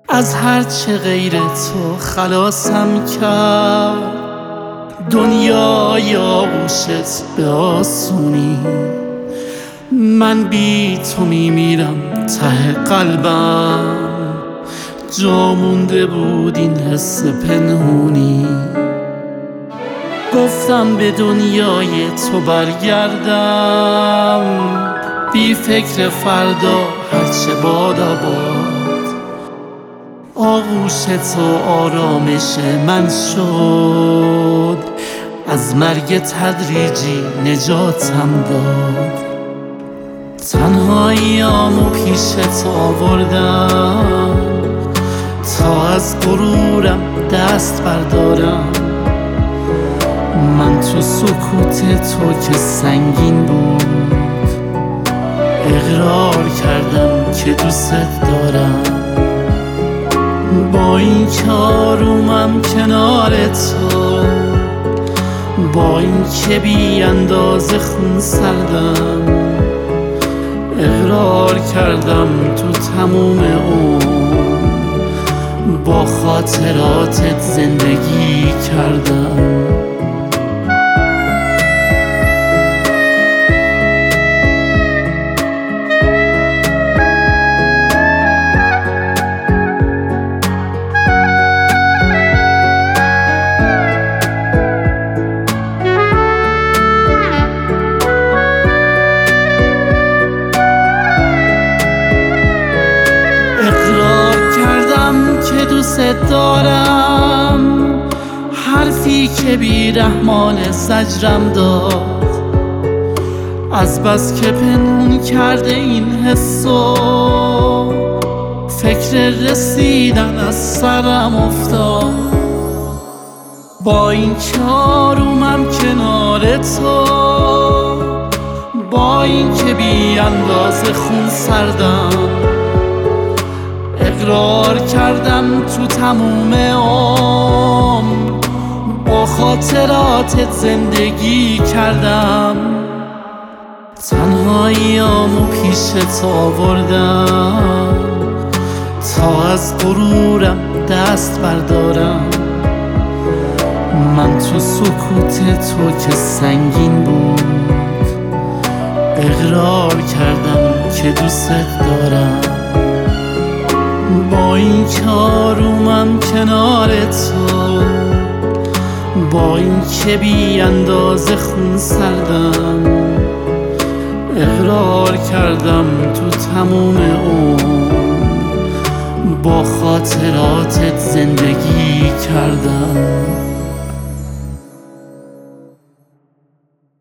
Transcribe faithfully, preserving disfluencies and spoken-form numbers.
از هرچه غیر تو خلاصم کرد دنیای آغوشت به آسونی. من بی تو میمیرم ته قلبم، جا مونده بود این حس پنهونی. گفتم به دنیای تو برگردم، بی فکر فردا هرچه بادا باد. آغوش تو آرامش من شد، از مرگ تدریجی نجاتم داد. تنهاییامو پیش تو آوردم تا از غرورم دست بردارم. من تو سکوت تو که سنگین بود اقرار کردم که دوست دارم. با این که آرومم کنار تو، با این که بی اندازه خون سردم، اقرار کردم تو تموم عمر با خاطراتت زندگی کردم. دوست دارم، حرفی که بی رحمان زجرم داد. از بس که پنهون کرده این حسو، فکر رسیدن از سرم افتاد. با این که آرومم کنار تو، با این که بی اندازه خون سردم، اقرار کردم تو تموم عمر با خاطراتت زندگی کردم. تنهاییامو پیش تو آوردم تا از غرورم دست بردارم. من تو سکوت تو که سنگین بود اقرار کردم که دوست دارم. با این که آرومم کنار تو، با این که بی اندازه خون سردم، اقرار کردم تو تموم عمر با خاطراتت زندگی کردم.